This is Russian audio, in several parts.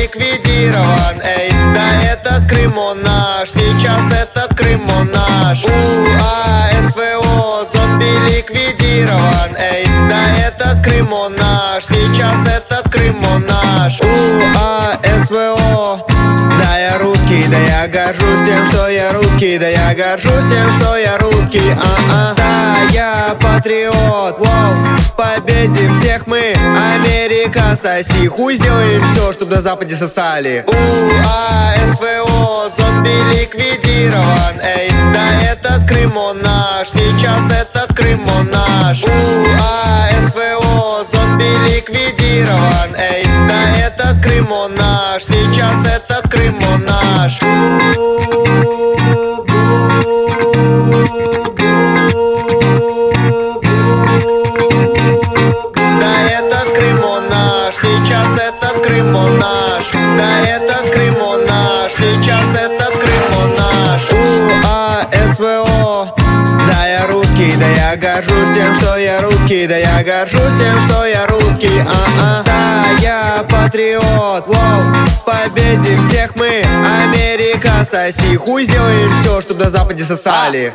ликвидирован. Эй, да этот Крым он наш, сейчас этот Крым он наш. СВО, зомби ликвидирован. Эй, да этот Крым он наш, сейчас этот Крым он наш. СВО, да я русский, да я горжусь тем, что я русский, да я горжусь тем, что я русский. Да, я патриот, воу, победим всех мы. Америка, соси хуй, сделаем все, чтобы на Западе сосали. СВО, зомби ликвидирован. Эй, да этот Крым он наш, сейчас этот Крым он наш. СВО, зомби ликвидирован. Эй, да этот Крым он наш, сейчас этот Крым он наш. Да этот Крым он наш, сейчас этот Крым он наш. Да этот Крым он наш, сейчас этот Крым он наш. СВО, да я русский, да я горжусь тем, что я русский, да я горжусь тем, что я русский. Да, я патриот, воу, победим всех мы. Америка, соси хуй, сделаем все, чтобы на Западе сосали.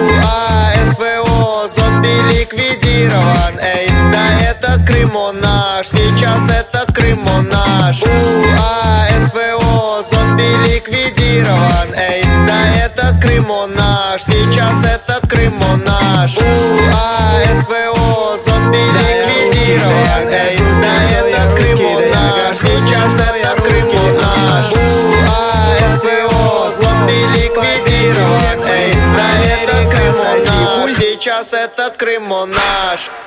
СВО, зомби ликвидирован. Эй, да этот Крым он наш, сейчас этот Крым он наш. СВО, зомби ликвидирован. Эй, да этот Крым он наш, сейчас этот Крым он наш. СВО, зомби ликвидирован. Эй, да этот Крым он наш, сейчас этот Крым он наш. СВО, зомби ликвидирован. Эй, да этот Крым он наш, сейчас этот Крым он наш.